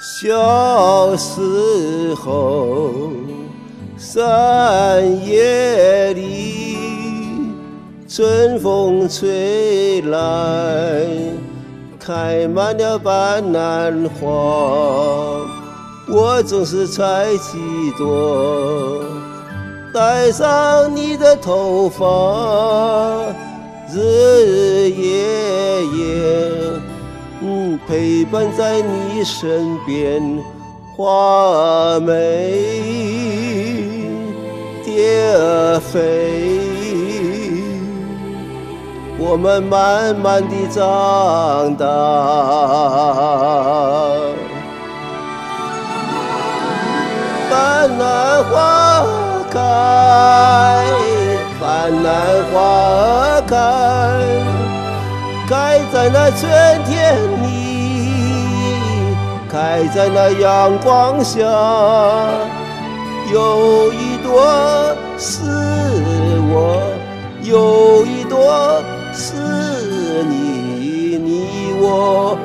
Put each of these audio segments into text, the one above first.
小时候，山野里，春风吹来，开满了斑斓花，我总是采几朵，戴上你的头发，日日夜夜，陪伴在你身边，花美蝶儿飞，我们慢慢地长大。斑斓花开，斑斓花开，开在那春天里，开在那阳光下，有一朵是我，有一朵是你，你我，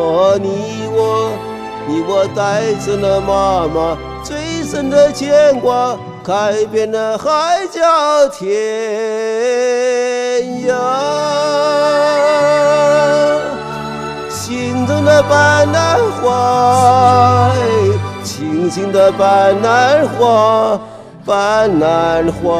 你我带着那妈妈最深的牵挂，开遍了海角天涯。心中的斑斓花，轻轻的斑斓花，斑斓花。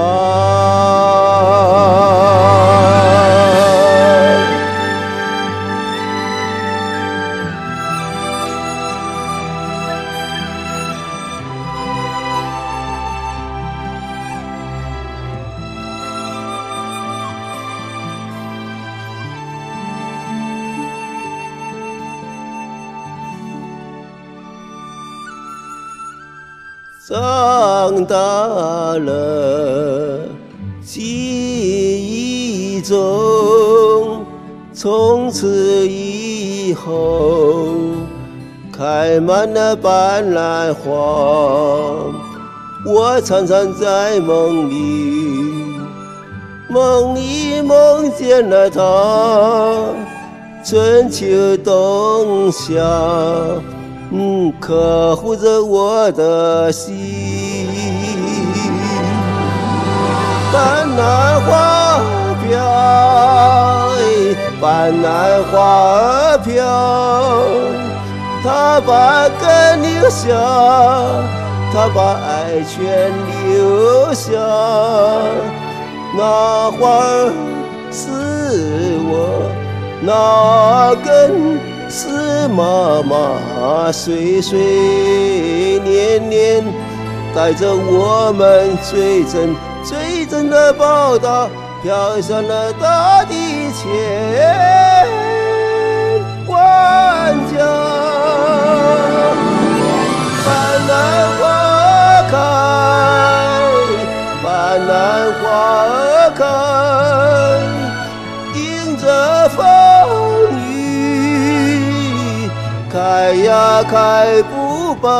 长大了，记忆中，从此以后，开满了斑斓花。我常常在梦里梦见了她，春秋冬夏。呵护着我的心，斑斓花飘，斑斓花飘，它把根留下，它把爱全留下。那花儿是我，那根是妈妈，岁岁年年带着我们最真的报答，飘向了大地千万家。斑斓花开，斑斓花开，迎着风开呀开不败，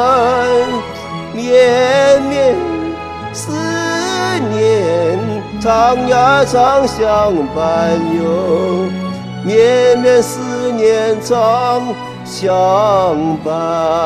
绵绵思念，长呀长相伴游，绵绵思念长相伴。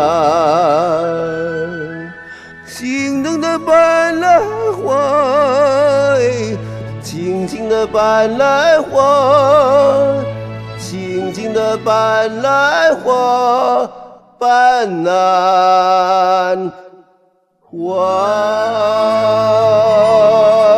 心中的斑斓花，轻轻的斑斓花，轻轻的斑斓花，斑斓花。